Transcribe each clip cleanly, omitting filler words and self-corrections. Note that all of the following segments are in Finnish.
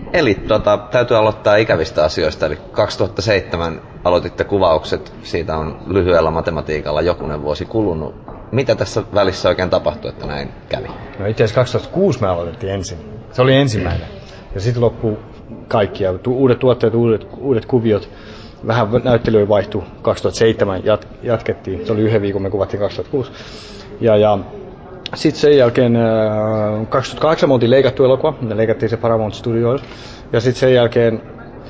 Eli täytyy aloittaa ikävistä asioista, eli 2007 aloititte kuvaukset, siitä on lyhyellä matematiikalla jokunen vuosi kulunut. Mitä tässä välissä oikein tapahtui, että näin kävi? No itse asiassa 2006 me aloitettiin ensin. Se oli ensimmäinen. Ja sitten loppui kaikki. Ja uudet tuotteet, uudet kuviot. Vähän näyttelyä vaihtui. 2007 jatkettiin. Se oli 1 viikon, me kuvattiin 2006. Ja sitten sen jälkeen 2008 me oltiin leikattu elokuva. Me leikattiin se Paramount Studioilla. Ja sitten sen jälkeen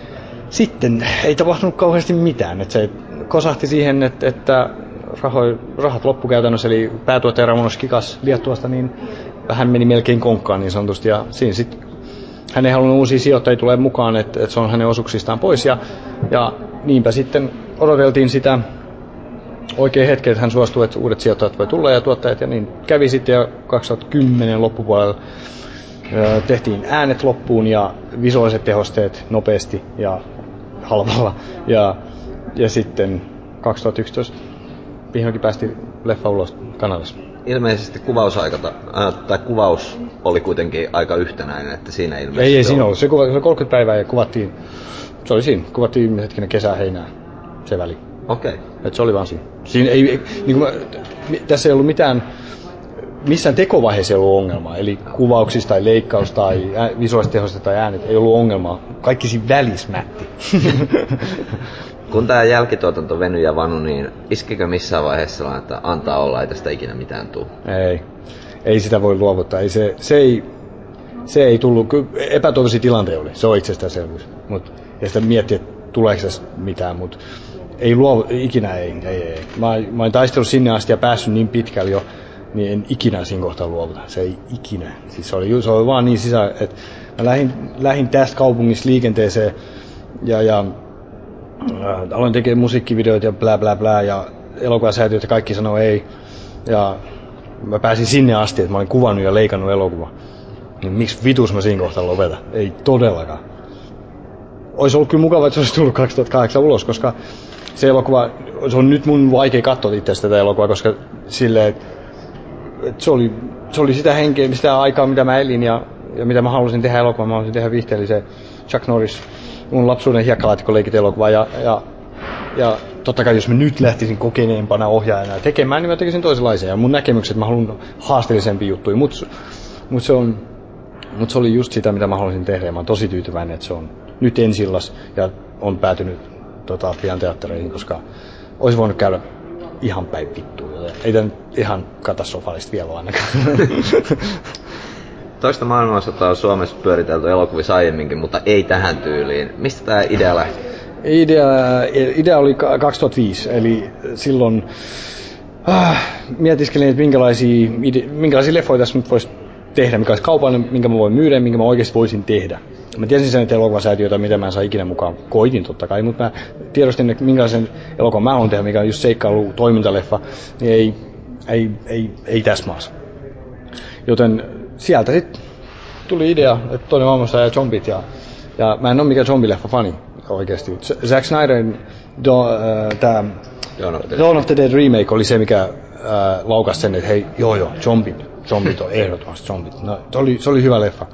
ei tapahtunut kauheasti mitään. Et se kosahti siihen, että rahat loppu käytännössä, eli päätuottaja Ramonos Kikas Liettuasta, niin hän meni melkein konkkaan niin sanotusti. Ja siinä sitten hän ei halunnut uusia sijoittajia tulee mukaan, että se on hänen osuuksistaan pois. Ja niinpä sitten odoteltiin sitä oikein hetken, että hän suostui, että uudet sijoittajat voi tulla ja tuottajat. Ja niin kävi sitten ja 2010 loppupuolella tehtiin äänet loppuun ja visuaaliset tehosteet nopeasti ja halvalla. Ja sitten 2011 vihdoinkin päästiin leffa ulos Kanadassa. Ilmeisesti kuvaus oli kuitenkin aika yhtenäinen, että siinä ilmeisesti... Ei siinä ollut. Se 30 päivää ja kuvattiin, se oli siinä. Kuvattiin hetkinen kesää, heinää, se väli. Okei. Okay. Se oli vaan siinä. Tässä ei ollut missään tekovaiheessa ei ollut ongelmaa. Eli kuvauksista tai leikkaus tai visuaalista tehosta tai äänet ei ollut ongelmaa. Kaikki siinä välissä mätti. Kun tämä jälkituotanto venyi ja vanu, niin iskikö missään vaiheessa sellainen, että antaa olla, ei tästä ikinä mitään tule? Ei sitä voi luovuttaa. Se ei tullut, epätoivoisia tilanteita oli, se on itsestäänselvyys. Ja sitä miettiä, että tuleeko tästä mitään, mutta ikinä ei. Mä oon taistellut sinne asti ja päässyt niin pitkälle jo, niin en ikinä siinä kohtaa luovuta. Se ei ikinä. Siis se oli vaan niin sisään, että mä lähdin tästä kaupungista liikenteeseen ja aloin tekemään musiikkivideoita ja blää blää blää ja elokuvasäätiöt ja kaikki sanoo ei. Ja mä pääsin sinne asti, että mä olin kuvannut ja leikannut elokuva. Niin miksi vitus mä siinä kohtaa lopetan? Ei todellakaan. Olisi ollut kyllä mukava, että se olisi tullut 2008 ulos, koska se elokuva, se on nyt mun vaikea katsoa itse tätä elokuvaa, koska silleen, että se oli sitä henkeä, sitä aikaa, mitä mä elin ja mitä mä halusin tehdä elokuvaa. Mä halusin tehdä viihteellisen Chuck Norris, mun lapsuuden hiekkalaatikkoleikit elokuva ja totta kai jos mä nyt lähtisin kokeneempana ohjaajana tekemään, niin mä tekisin toisenlaisia. Ja mun näkemykset, mä haluan haasteellisempia juttuja, mutta se oli just sitä, mitä mä halusin tehdä. Ja mä oon tosi tyytyväinen, että se on nyt ensillas ja on päätynyt pian teattereihin, koska olisi voinut käydä ihan päin vittuun. Ei tämä ihan katastrofaalista vielä ole ainakaan. Toista maailmansotaa on Suomessa pyöritelty elokuvissa aiemminkin, mutta ei tähän tyyliin. Mistä tämä idea lähti? Idea oli 2005, eli silloin mietiskelin, että minkälaisia leffoja tässä nyt voisi tehdä, mikä olisi kaupallinen, minkä mä voin myydä, minkä mä oikeasti voisin tehdä. Mä tiesin sen, että elokuvasäätiötä, mitä mä en saa ikinä mukaan. Koitin totta kai, mutta mä tiedostin, että minkälaisen elokuvan mä haluan tehdä, mikä on just seikkailu, toimintaleffa, niin ei tässä maassa. Joten sieltä sitten tuli idea, että toinen maailmassa ja zombit, ja mä en ole mikään zombileffa-fani oikeasti. Zack Snyderin Dawn of the Dead remake oli se, mikä laukasi sen, että hei, joo, zombit on ehdottomasti zombit. No, se oli hyvä leffa.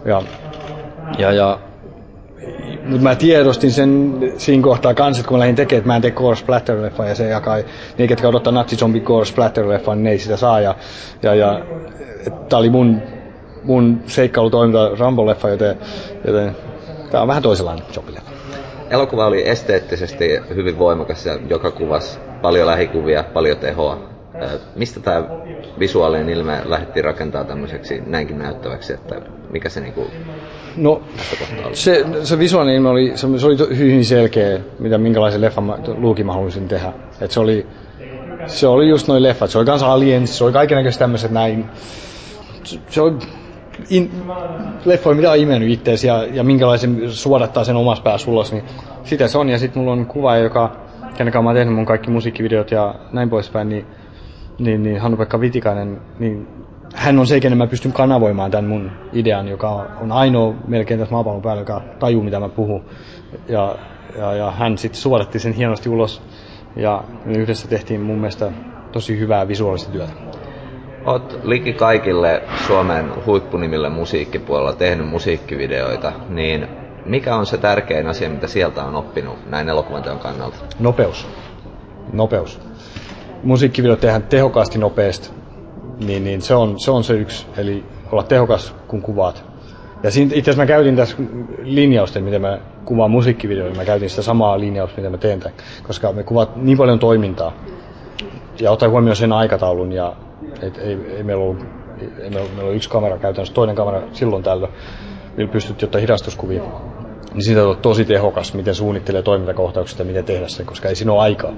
Mutta mä tiedostin sen siinä kohtaa kans, että kun mä lähdin tekemään, että mä en tee gore splatter-leffa ja se jakai, ne ketkä odottaa nazi-zombi gore splatter-leffa, niin ne ei sitä saa. Tää oli mun seikkailutoiminta Rambo-leffa, joten tää on vähän toisenlainen zombileffa. Elokuva oli esteettisesti hyvin voimakas ja joka kuvassa paljon lähikuvia, paljon tehoa. Mistä tämä visuaalinen ilme lähdettiin rakentaa tämmöiseksi näinkin näyttäväksi, että mikä se niinku... No, se visuaalinen ilme oli hyvin selkeä, minkälaisen leffan luukin mä haluaisin tehdä. Et se oli just noin leffat, se oli kans Aliens, se oli kaikennäköistä tämmöiset näin. Se oli leffoja, mitä on imennyt ittees ja minkälaisen suodattaa sen omassa päässä ulos, niin sitä se on. Ja sitten mulla on kuva, kenen kanssa mä oon tehnyt mun kaikki musiikkivideot ja näin poispäin, niin Hannu-Pekka Vitikainen, niin hän on se, kenen mä pystyn kanavoimaan tämän mun idean, joka on ainoa melkein tässä maapallon päällä, joka tajuu, mitä mä puhun. Ja hän sitten suodatti sen hienosti ulos ja me yhdessä tehtiin mun mielestä tosi hyvää visuaalista työtä. Oot liki kaikille Suomen huippunimille musiikkipuolella tehnyt musiikkivideoita, niin mikä on se tärkein asia, mitä sieltä on oppinut näin elokuvanteon kannalta? Nopeus. Musiikkivideot tehdään tehokkaasti nopeasti, niin se on se yksi, eli olla tehokas kun kuvaat. Ja itse asiassa mä käytin tässä linjausta, miten mä kuvaan musiikkivideoita, mä käytin sitä samaa linjausta, mitä mä teen tämän, koska me kuvaat niin paljon toimintaa ja ottaa huomioon sen aikataulun ja ei meillä ole yksi kamera käytännössä, toinen kamera silloin tällöin, millä pystyt ottaa hidastuskuvia. Niin siitä on tosi tehokas, miten suunnittelee toimintakohtaukset ja miten tehdä sen, koska ei siinä ole aikaa.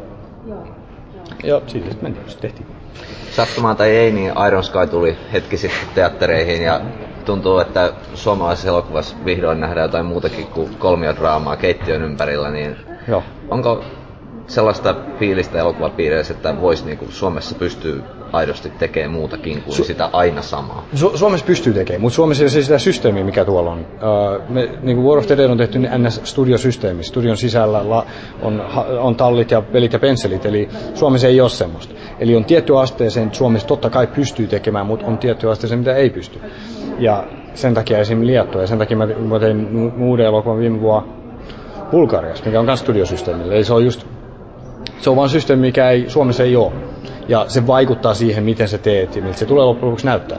Ja siitä sitten mentiin, se tehtiin. Sattumaan tai ei, niin Iron Sky tuli hetki sitten teattereihin ja tuntuu, että suomalaisessa elokuvassa vihdoin nähdään jotain muutakin kuin kolmiodraamaa keittiön ympärillä, niin Joo. Onko sellaista fiilistä elokuvapiireissä, että voisi niinku Suomessa pystyä aidosti tekemään muutakin kuin sitä aina samaa? Suomessa pystyy tekemään, mutta Suomessa ei ole sitä systeemiä, mikä tuolla on. Niin War of the Dead on tehty NS-studiosysteemi. Studion sisällä on tallit ja pelit ja pensselit, eli Suomessa ei ole semmoista. Eli on tietty asteeseen, että Suomessa totta kai pystyy tekemään, mutta on tietty asteeseen, mitä ei pysty. Ja sen takia esimerkiksi Liettua, ja sen takia mä tein uuden elokuvan viime vuonna Bulgariassa, mikä on myös studiosysteemi. Eli se on vaan systeemi, mikä Suomessa ei ole. Ja se vaikuttaa siihen, miten se teet ja miltä se tulee loppujen lopuksi näyttää.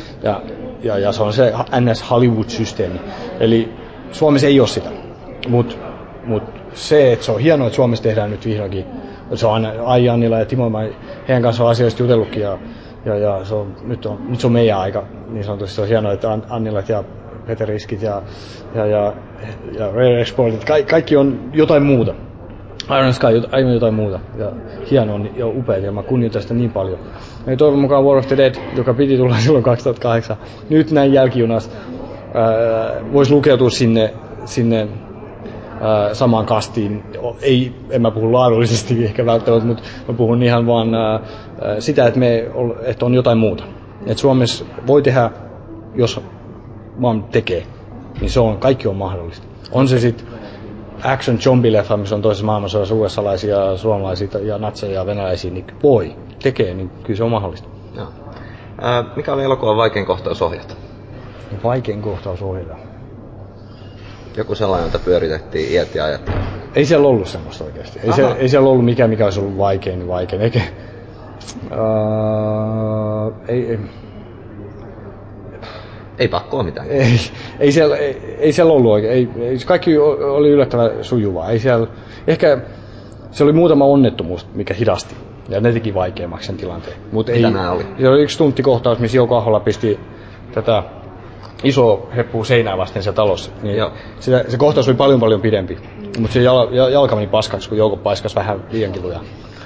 Ja se on se NS Hollywood-systeemi. Eli Suomessa ei ole sitä. Mut se, että se on hienoa, että Suomessa tehdään nyt vihdoinkin. Se on Ai Annila ja Timo, heidän kanssa on asioista jutellutkin. Ja nyt se on meidän aika. Niin sanotusti se on hienoa, että Annilat ja Peter Iskit ja Rare Exportit, kaikki on jotain muuta. Iron Sky aivan jotain muuta. Ja hienoa ja upeaa, ja mä kunnioitan sitä niin paljon. Ja toivon mukaan War of the Dead, joka piti tulla silloin 2008, nyt näin jälkijunassa voisi lukeutua sinne samaan kastiin. En mä puhu laadullisesti ehkä välttämättä, mutta mä puhun ihan vaan sitä, että on jotain muuta. Että Suomessa voi tehdä, jos vaan tekee, niin kaikki on mahdollista. On se sitten action zombie-leffa, missä on toisessa maailmassa USA-salaisia, suomalaisia ja natseja ja venäläisiä, niin tekee, niin kyllä se on mahdollista. No. Mikä oli elokuvan vaikein kohtaus ohjata? Vaikein kohtaus ohjata? Joku sellainen, jota pyöritettiin iät ja ajat. Ei siellä ollut semmoista oikeasti. Ei siellä ollut mikään, mikä olisi ollut vaikein. Eikä, Ei pakkoa mitään. Ei siellä ollut oikein. Kaikki oli yllättävän sujuvaa. Ehkä se oli muutama onnettomuus, mikä hidasti. Ja ne teki vaikeammaksi sen tilanteen. Mitä nämä oli? Se oli yksi tunttikohtaus, missä Jouko Ahola pisti tätä iso heppua seinää vasten siellä talossa. Niin se kohtaus oli paljon pidempi. Mutta se jalka meni paskaksi, kun Jouko paiskasi vähän liian kiluja.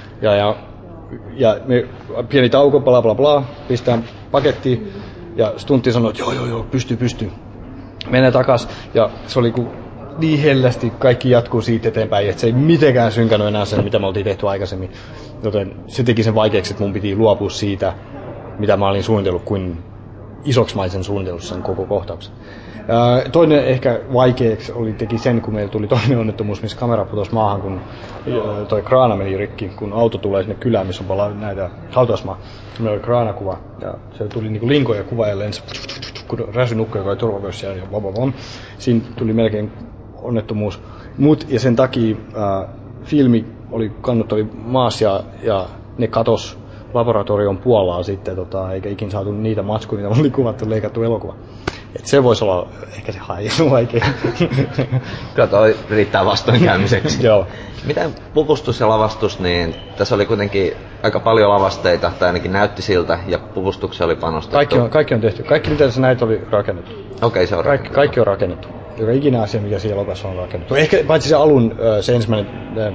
Ja me pieni tauko, bla, pistään pakettiin. Ja stuntti sanoi, että joo, pystyy. Menee takas. Ja se oli niin hellästi, kaikki jatkuu siitä eteenpäin, että se ei mitenkään synkännyt enää sen, mitä me oltiin tehty aikaisemmin. Joten se teki sen vaikeaksi, että mun piti luopua siitä, mitä mä olin suunnitellut, kuin isoksi mä olin suunnitellut sen koko kohtauksen. Toinen ehkä vaikeaksi teki sen, kun meillä tuli toinen onnettomuus, missä kamera putosi maahan, kun toi kraana meni rikki, kun auto tulee sinne kylään, missä on paljon näitä hautausmaa. Meillä oli kraanakuva, ja se tuli niin kuin linkoja kuva ja lensi, kun räsynukko, joka oli turvavössä, ja siinä tuli melkein onnettomuus. Ja sen takia filmi kannut oli maassa, ja ne katos laboratorion Puolaa sitten, eikä ikin saatu niitä matskuja, mitä oli kuvattu, leikattu elokuva. Et se voisi olla ehkä se vaikea. Kyllä toi riittää vastoinkäymiseksi. Joo. Miten puvustus ja lavastus, niin tässä oli kuitenkin aika paljon lavasteita, tai ainakin näytti siltä, ja puvustukseen oli panostettu. Kaikki on tehty. Kaikki mitä tässä näitä oli rakennettu. Okei, se on rakennettu. Kaikki on rakennettu. Joka ikinä asia, mikä siinä elokuvassa on rakennettu. Ehkä paitsi se alun, se ensimmäinen,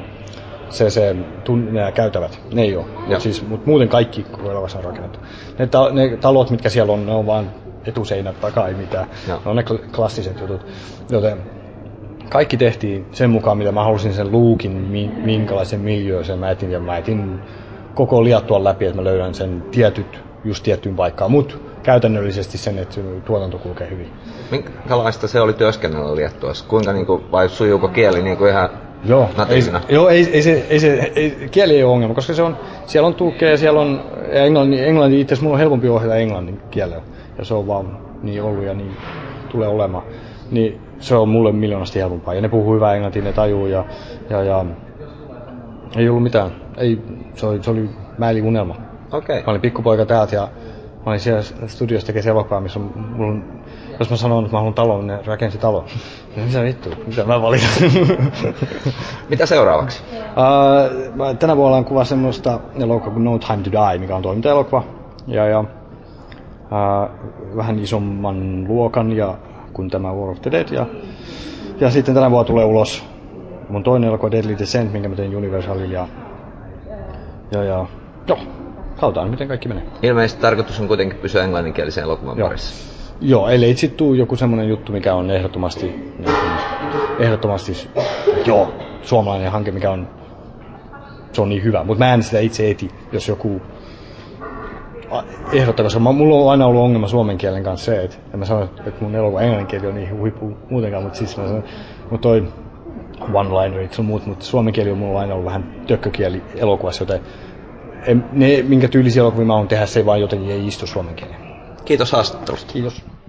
nämä käytävät, ne ei ole. Mutta muuten kaikki elokuvassa on rakennettu. Ne talot, mitkä siellä on, ne on vaan etuseinät takaa, ei mitään. Ne on ne klassiset jutut. Joten kaikki tehtiin sen mukaan, mitä mä halusin sen luukin, minkälaisen miljöön sen mä etin koko Liettuan läpi, että mä löydän sen tiettyyn paikkaan, mutta käytännöllisesti sen, että tuotanto kulkee hyvin. Minkälaista se oli työskennellä Liettuassa? Kuinka vai sujuuko kieli ihan Joo, natiivina? Kieli ei ole ongelma, koska siellä on tulkkeja, siellä on englanti itse asiassa mulla on helpompi ohjata englannin kielellä, ja se on vaan niin ollut ja niin tulee olemaan. Niin se on mulle miljoonasti helpompaa, ja ne puhuu hyvää englantia, ne tajuu, ja ei ollut mitään, mä elin unelma. Okei. Mä olin pikkupoika täältä, ja mä olin siellä studiossa tekemässä elokuvaa, missä jos mä sanon, että mä haluan talon, ne rakensi talon. Mitä vittu? Mitä mä valitan? Mitä seuraavaksi? Tänä vuonna on kuva semmoista elokuvaa kuin No Time to Die, mikä on toimintaelokuva. Ja vähän isomman luokan kuin tämä War of the Dead. Ja sitten tänä vuonna tulee ulos mun toinen elokuva Deadly Descent, minkä mä tein Universalilla. Joo, katsotaan miten kaikki menee. Ilmeisesti tarkoitus on kuitenkin pysyä englanninkielisen elokuvan parissa. Joo, ellei sit tuu joku semmonen juttu, mikä on ehdottomasti suomalainen hanke, se on niin hyvä. Mutta mä en sitä itse eti, jos joku ehdottaa, koska mulla on aina ollut ongelma suomen kielen kanssa se, että en mä sano, että mun elokuva englanninkieli on niin huippu muutenkaan, mutta siis toi one-linerit sun muut, mutta suomen kieli on mulla aina ollut vähän tökkökieli elokuvassa, joten minkä tyylisiä elokuvia mä oon tehdä, se ei vaan jotenkin ei istu suomen kieleen. Kiitos haastattelusta. Kiitos.